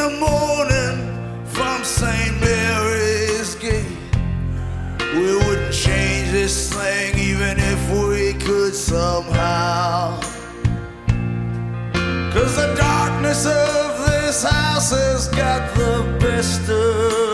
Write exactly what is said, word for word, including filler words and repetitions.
the morning from Saint Mary's Gate. We wouldn't change this thing even if we could somehow. 'Cause the darkness of this house has got the best of